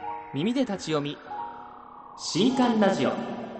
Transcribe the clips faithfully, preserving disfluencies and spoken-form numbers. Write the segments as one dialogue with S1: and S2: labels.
S1: 耳で立ち読み新刊ラジオ。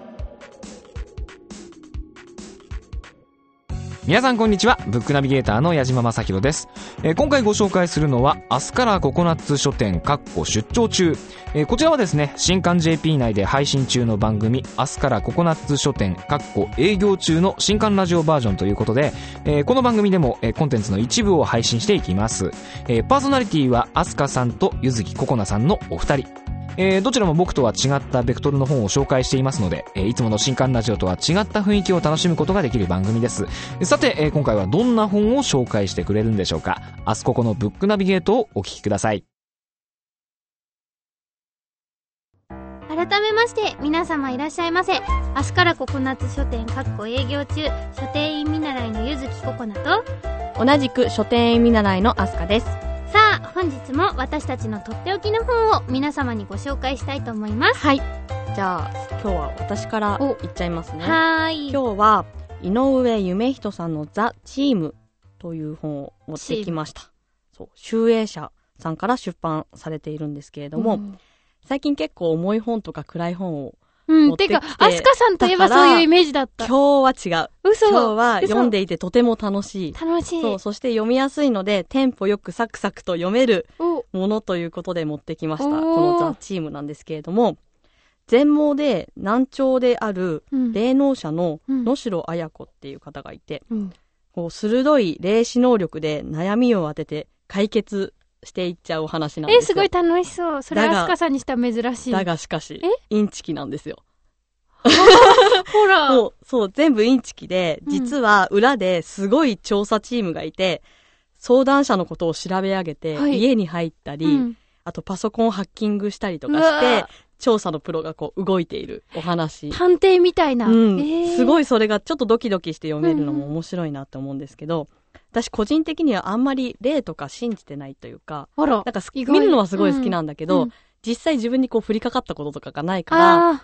S1: 皆さんこんにちは。ブックナビゲーターの矢島正弘です。えー、今回ご紹介するのは明日からココナッツ書店かっこ出張中、えー、こちらはですね、新刊 ジェーピー 内で配信中の番組明日からココナッツ書店かっこ営業中の新刊ラジオバージョンということで、えー、この番組でも、えー、コンテンツの一部を配信していきます。えー、パーソナリティはアスカさんとゆずきここなさんのお二人。えー、どちらも僕とは違ったベクトルの本を紹介していますので、えー、いつもの新刊ラジオとは違った雰囲気を楽しむことができる番組です。さて、えー、今回はどんな本を紹介してくれるんでしょうか。明日ここのブックナビゲートをお聞きください。
S2: 改めまして皆様いらっしゃいませ。明日からココナッツ書店かっこ営業中、書店員見習いのゆずきここなと
S3: 同じく書店員見習いのアスカです。
S2: さあ本日も私たちのとっておきの本を皆様にご紹介したいと思います。
S3: はい、じゃあ今日は私から言っちゃいますね。
S2: はーい。
S3: 今日は井上夢人さんのザ・チームという本を持ってきました。そう、集英社さんから出版されているんですけれども、うん、最近結構重い本とか暗い本を持ってきて、うん、てか
S2: アスカさんといえばそういうイメージだった。
S3: 今日は違う。
S2: 嘘。
S3: 今日は読んでいてとても楽しい。
S2: 楽しい。
S3: そう、そして読みやすいのでテンポよくサクサクと読めるものということで持ってきました。このザ・チームなんですけれども、全盲で難聴である霊能者の野代綾子っていう方がいて、うん、こう鋭い霊視能力で悩みを当てて解決していっちゃうお話なんですよ。
S2: え、すごい楽しそう。それはアスカさんにしては珍しい。
S3: だがしかしインチキなんですよ。
S2: ほら。
S3: そう、そう、全部インチキで、実は裏ですごい調査チームがいて、相談者のことを調べ上げて、はい、家に入ったり、うん、あとパソコンをハッキングしたりとかして、調査のプロがこう動いているお話。
S2: 探偵みたいな。
S3: うん、えー。すごいそれがちょっとドキドキして読めるのも面白いなと思うんですけど、うん、私個人的にはあんまり霊とか信じてないというか、
S2: あら、
S3: なんか見るのはすごい好きなんだけど、うんうん、実際自分にこう降りかかったこととかがないから、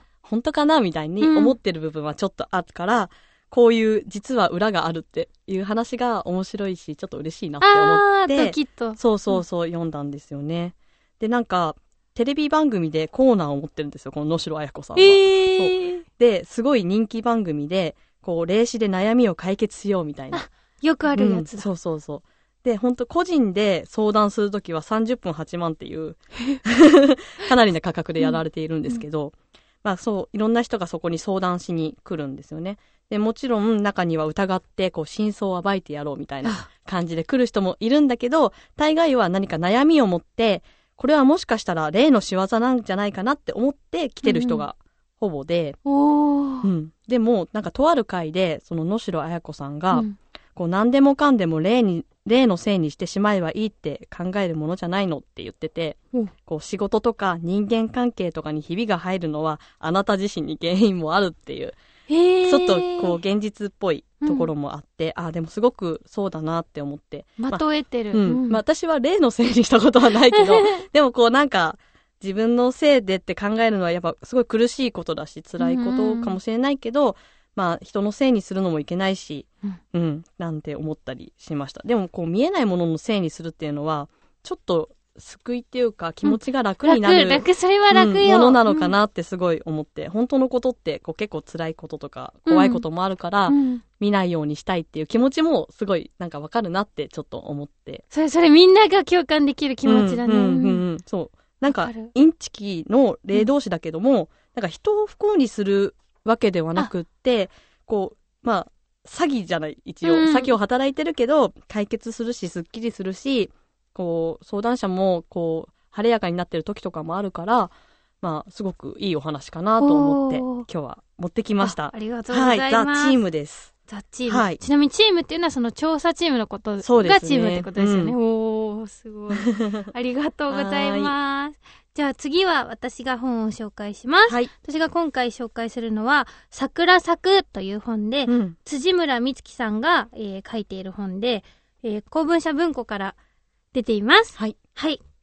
S3: 本当かなみたいに思ってる部分はちょっとあるから、うん、こういう実は裏があるっていう話が面白いし、ちょっと嬉しいなって思って、
S2: あー、ドキッと。
S3: そうそうそう、うん、読んだんですよね。で、なんか、テレビ番組でコーナーを持ってるんですよ、この野代綾子さんは。
S2: えー、
S3: そうで、すごい人気番組で、こう、霊視で悩みを解決しようみたいな。
S2: よくあるやつだ。
S3: うん、そうそうそう。で、本当個人で相談するときはさんじゅっぷんはちまんっていう、かなりの価格でやられているんですけど、うんうん、まあそう、いろんな人がそこに相談しに来るんですよね。で、もちろん中には疑って、こう、真相を暴いてやろうみたいな感じで来る人もいるんだけど、大概は何か悩みを持って、これはもしかしたら霊の仕業なんじゃないかなって思って来てる人がほぼで、
S2: うん
S3: うん、でもなんかとある回でその野代綾子さんが、うん、こう何でもかんでも霊に霊のせいにしてしまえばいいって考えるものじゃないのって言ってて、うん、こう仕事とか人間関係とかにひびが入るのはあなた自身に原因もあるっていう、
S2: へ
S3: ちょっとこう現実っぽいところもあって、うん、あでもすごくそうだなって思って。
S2: まとえてる。
S3: まあ、うんうん、まあ、私は霊のせいにしたことはないけど、でもこうなんか自分のせいでって考えるのはやっぱすごい苦しいことだし、辛いことかもしれないけど、うん、まあ人のせいにするのもいけないし、うん、うん、なんて思ったりしました。でもこう見えないもののせいにするっていうのは、ちょっと救いっていうか気持ちが楽になる、うん、
S2: 楽楽それは楽よ、
S3: うん、ものなのかなってすごい思って、うん、本当のことってこう結構辛いこととか怖いこともあるから、うん、見ないようにしたいっていう気持ちもすごいなんかわかるなってちょっと思って、
S2: それそれみんなが共感できる気持ちだね、
S3: うんうんうんうん、そうなんかインチキの霊同士だけども、うん、なんか人を不幸にするわけではなくって、こうまあ詐欺じゃない一応、うん、詐欺を働いてるけど解決するしすっきりするし、こう相談者もこう晴れやかになってる時とかもあるから、まあすごくいいお話かなと思って今日は持ってきました。
S2: あ, ありがとうございます。
S3: はい、ザ・チームです。
S2: ザ・チーム、はい、ちなみにチームっていうのはその調査チームのことがチームってことですよね。うん、おーすごいありがとうございます。じゃあ次は私が本を紹介します、はい、私が今回紹介するのは桜咲くという本で、うん、辻村美月さんが、えー、書いている本で、えー、公文社文庫から出ています。
S3: はい、
S2: はい、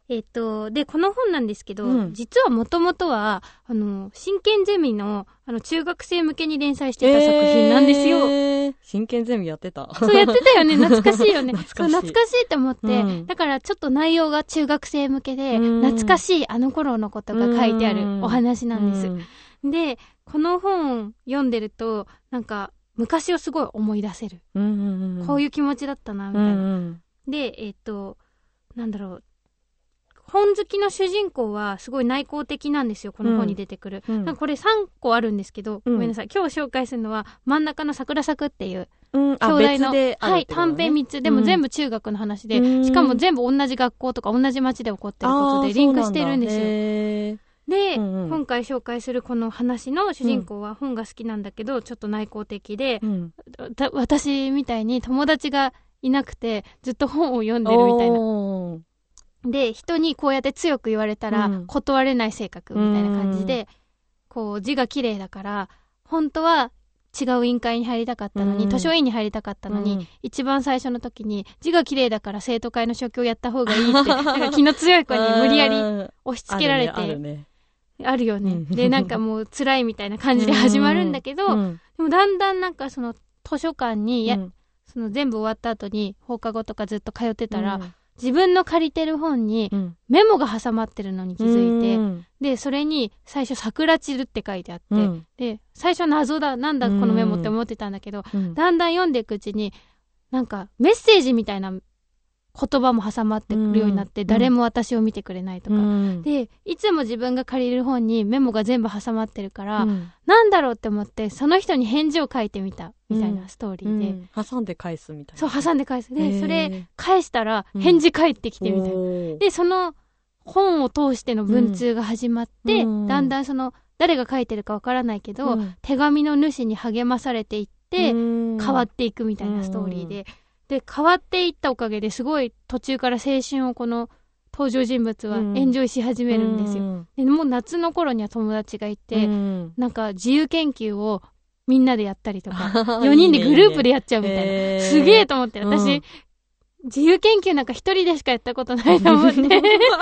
S2: えっと、で、この本なんですけど、
S3: うん、
S2: 実はもともとは、あの、真剣ゼミの、あの、中学生向けに連載してた作品なんですよ。
S3: えー、真剣ゼミやってた。
S2: そうやってたよね。懐かしいよね。
S3: 懐かしい。
S2: そう、懐かしいって思って、うん、だからちょっと内容が中学生向けで、懐かしいあの頃のことが書いてあるお話なんです。で、この本読んでると、なんか、昔をすごい思い出せる。うんうんうん、こういう気持ちだったな、みたいな。うんうん、で、えっと、なんだろう。本好きの主人公はすごい内向的なんですよ、この本に出てくる。うん、なんかこれさんこあるんですけど、うん、ごめんなさい。今日紹介するのは真ん中の桜咲くっていう、うん、兄弟の、ね、はい、短編みっつ。でも全部中学の話で、うん、しかも全部同じ学校とか同じ町で起こってることでリンクしてるんですよ。で、うんうん、今回紹介するこの話の主人公は本が好きなんだけど、うん、ちょっと内向的で、うん、私みたいに友達がいなくてずっと本を読んでるみたいな。で、人にこうやって強く言われたら断れない性格みたいな感じで、うん、こう字が綺麗だから、本当は違う委員会に入りたかったのに、うん、図書委員に入りたかったのに、うん、一番最初の時に字が綺麗だから生徒会の書記をやった方がいいって、なんか気の強い子に無理やり押し付けられて、あるね。あるよね。で、なんかもう辛いみたいな感じで始まるんだけど、うん、でもだんだんなんかその図書館に、や、うん、その全部終わった後に放課後とかずっと通ってたら、うん、自分の借りてる本にメモが挟まってるのに気づいて、うん、で、それに最初桜散るって書いてあって、うん、で、最初謎だ、なんだこのメモって思ってたんだけど、うん、だんだん読んでいくうちに、なんかメッセージみたいな言葉も挟まってくるようになって、うん、誰も私を見てくれないとか、うん、で、いつも自分が借りる本にメモが全部挟まってるから、うん、なんだろうって思ってその人に返事を書いてみたみたいなストーリーで、
S3: うんうん、挟んで返すみたい
S2: な。そう、挟んで返す。で、それ返したら返事返ってきてみたいな、うん、で、その本を通しての文通が始まって、うん、だんだんその誰が書いてるかわからないけど、うん、手紙の主に励まされていって、うん、変わっていくみたいなストーリーで、うんで、変わっていったおかげですごい途中から青春をこの登場人物はエンジョイし始めるんですよ。うん、でもう夏の頃には友達がいて、うん、なんか自由研究をみんなでやったりとか、よにんでグループでやっちゃうみたいな。いいね、すげえと思って、私、うん、自由研究なんか一人でしかやったことないと思って。や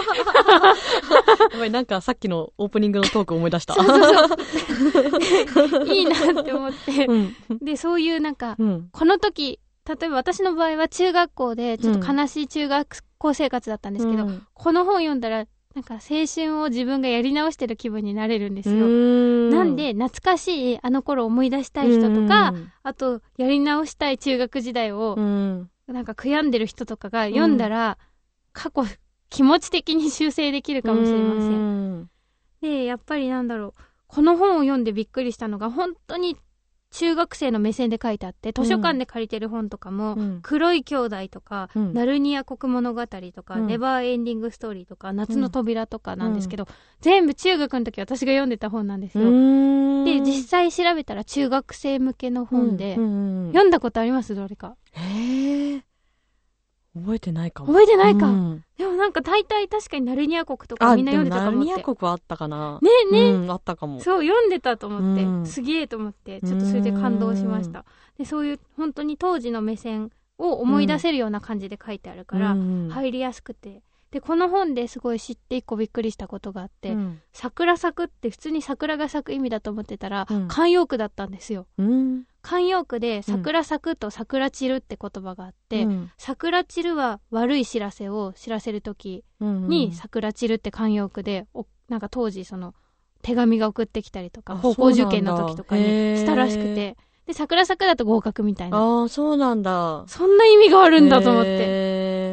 S3: ばい、なんかさっきのオープニングのトーク思い出した。
S2: そうそうそう。いいなって思って、うん。で、そういうなんか、うん、この時、例えば私の場合は中学校でちょっと悲しい中学校生活だったんですけど、うん、この本読んだらなんか青春を自分がやり直してる気分になれるんですよ。んなんで懐かしいあの頃思い出したい人とか、あとやり直したい中学時代をなんか悔やんでる人とかが読んだら過去気持ち的に修正できるかもしれません。で、やっぱりなんだろう、この本を読んでびっくりしたのが本当に中学生の目線で書いてあって、図書館で借りてる本とかも、うん、黒い兄弟とか、うん、ナルニア国物語とか、うん、ネバーエンディングストーリーとか、夏の扉とかなんですけど、うん、全部中学の時私が読んでた本なんですよ。で、実際調べたら中学生向けの本で、うんうんうん、読んだことありますどれか。
S3: へー。覚えてないかも。
S2: 覚えてないか。うん、でもなんか大体確かにナルニア国とかみんな読んでたかもって。ナルニ
S3: ア国はあったかな。
S2: ねえねえ、
S3: うん。あったかも。
S2: そう、読んでたと思って、うん、すげえと思って、ちょっとそれで感動しました。で、そういう本当に当時の目線を思い出せるような感じで書いてあるから、うん、入りやすくて。で、この本ですごい知って一個びっくりしたことがあって、うん、桜咲くって普通に桜が咲く意味だと思ってたら、うん、慣用句だったんですよ。うん慣用句で桜咲くと桜散るって言葉があって、うん、桜散るは悪い知らせを知らせるときに桜散るって慣用句で、おなんか当時その手紙が送ってきたりとか、高校受験の時とかにしたらしくて、で、桜咲くだと合格みたいな。
S3: ああ、そうなんだ。
S2: そんな意味があるんだと思って。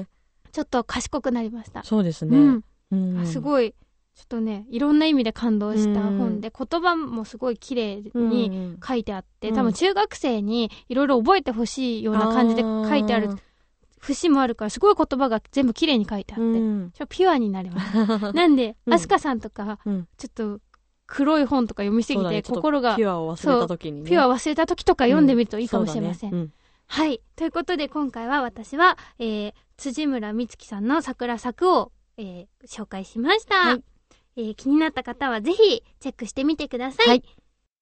S2: ちょっと賢くなりました。
S3: そうですね。
S2: うんうん、すごい。ちょっとね、いろんな意味で感動した本で、うん、言葉もすごい綺麗に書いてあって、うん、多分中学生にいろいろ覚えてほしいような感じで書いてある節もあるから、すごい言葉が全部綺麗に書いてあって、うん、ちょっとピュアになります。なんで、うん、アスカさんとか、うん、ちょっと黒い本とか読みすぎて、心が、
S3: ピュアを忘れた時にね。
S2: ピュアを忘れた時とか読んでみるといいかもしれません。うんねうん、はい。ということで今回は私は、えー、辻村美月さんの桜咲くを、えー、紹介しました。はいえー、気になった方はぜひチェックしてみてください。はい、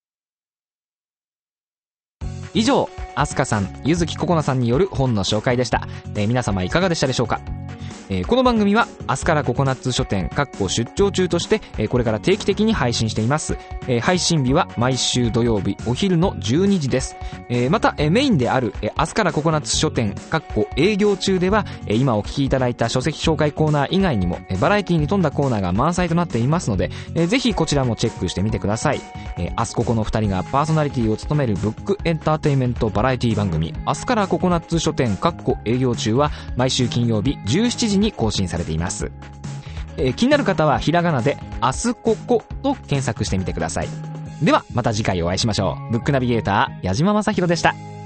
S1: 以上、アスカさん、ゆずきここなさんによる本の紹介でした。えー、皆様いかがでしたでしょうか。 えー、この番組は明日からココナッツ書店かっこ出張中として、えー、これから定期的に配信しています。えー、配信日は毎週土曜日お昼のじゅうにじです。えー、また、えー、メインである、えー、明日からココナッツ書店かっこ営業中では、えー、今お聞きいただいた書籍紹介コーナー以外にも、えー、バラエティに富んだコーナーが満載となっていますので、えー、ぜひこちらもチェックしてみてください。えー、明日ここのふたりがパーソナリティを務めるブックエンターテインメントバラエティ番組明日からココナッツ書店かっこ営業中は毎週金曜日じゅうしちじに更新されています。えー、気になる方はひらがなで明日ここと検索してみてください。ではまた次回お会いしましょう。ブックナビゲーター矢島正宏でした。